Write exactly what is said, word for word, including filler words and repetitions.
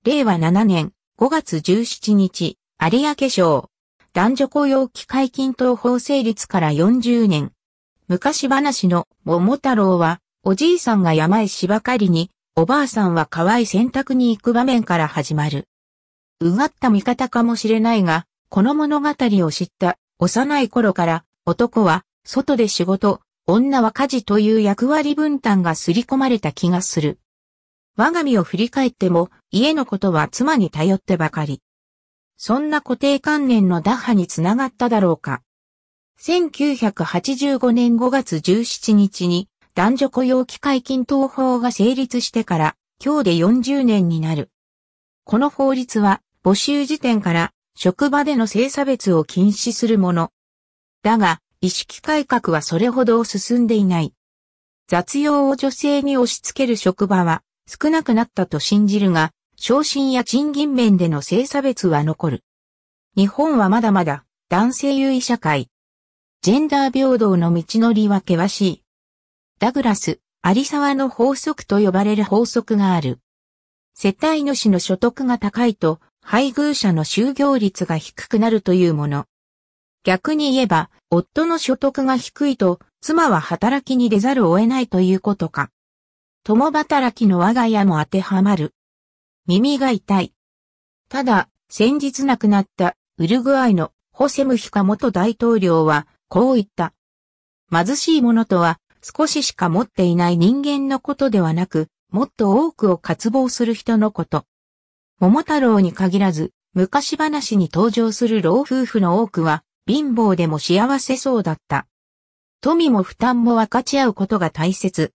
れいわななねんごがつじゅうしちにち、有明賞。男女雇用機会均等法成立からよんじゅうねん。昔話の桃太郎は、おじいさんが山へ芝刈りに、おばあさんは川へ洗濯に行く場面から始まる。うがった見方かもしれないが、この物語を知った幼い頃から、男は外で仕事、女は家事という役割分担が刷り込まれた気がする。我が身を振り返っても、家のことは妻に頼ってばかり。そんな固定観念の打破につながっただろうか。せんきゅうひゃくはちじゅうごねんごがつじゅうしちにちに男女雇用機会均等法が成立してから今日でよんじゅうねんになる。この法律は募集時点から職場での性差別を禁止するもの。だが意識改革はそれほど進んでいない。雑用を女性に押し付ける職場は少なくなったと信じるが、昇進や賃金面での性差別は残る。日本はまだまだ男性優位社会。ジェンダー平等の道のりは険しい。ダグラス、有沢の法則と呼ばれる法則がある。世帯主の所得が高いと配偶者の就業率が低くなるというもの。逆に言えば、夫の所得が低いと妻は働きに出ざるを得ないということか。共働きの我が家も当てはまる。耳が痛い。ただ、先日亡くなったウルグアイのホセムヒカ元大統領はこう言った。貧しい者とは少ししか持っていない人間のことではなく、もっと多くを渇望する人のこと。桃太郎に限らず、昔話に登場する老夫婦の多くは貧乏でも幸せそうだった。富も負担も分かち合うことが大切。